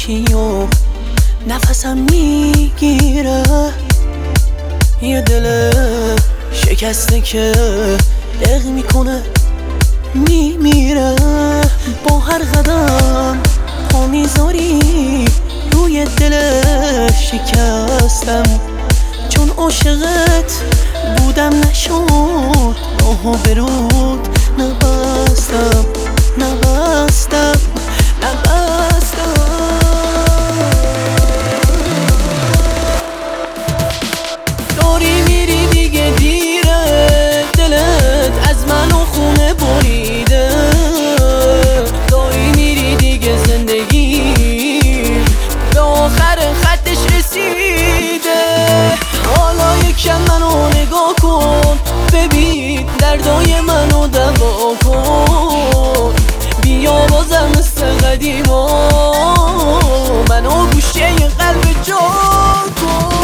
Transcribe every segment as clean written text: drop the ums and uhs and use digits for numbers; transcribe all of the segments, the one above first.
یکی و نفسم میگیره، یه دل شکسته که دق میکنه میمیره. با هر قدم پا میذاری روی دل شکستم، چون عاشقت بودم نشد راهو برود نبستم نبستم نبستم. داری میری دیگه دیره، دلت از من و خونه بریده، داری میری دیگه زندگی به آخر خطش رسیده. حالا یکم منو نگاه کن، ببین دردای منو دوا کن، بیا بازم مثل قدیما منو گوشه قلب جا کن.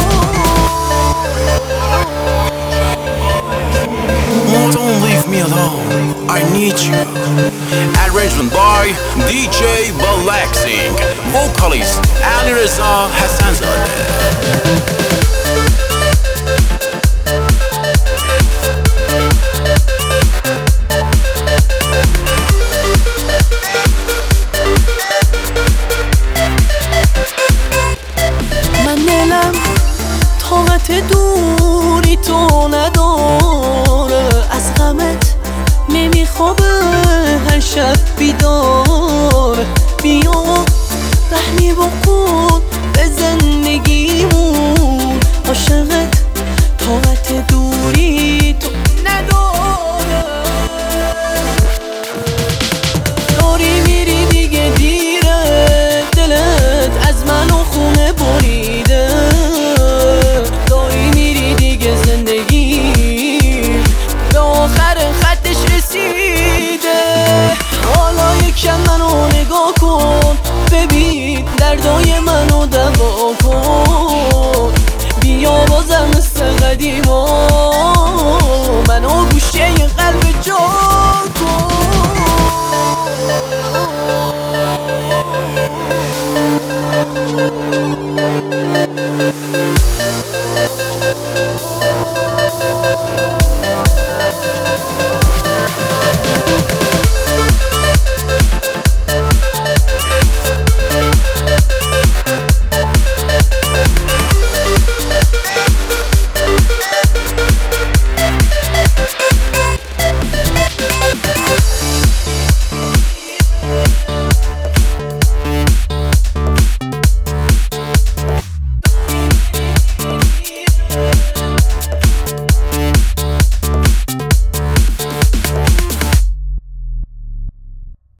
Don't leave me alone, I need you. Arrangement by DJ Balaxing, vocalist Ali Reza Hassanzadeh. طاقت دوری تو نداره، از غمت نمیخوابه هر شب بیداره. بیا رحمی بکن به زندگیمون، عاشقت طاقت دوری تو نداره. داری میری دیگه دیره، دلت از من و خونه بریده، یکم منو نگاه کن، ببین دردای منو دوا کن، بیا بازم مثل قدیما منو گوشه قلب جا کن.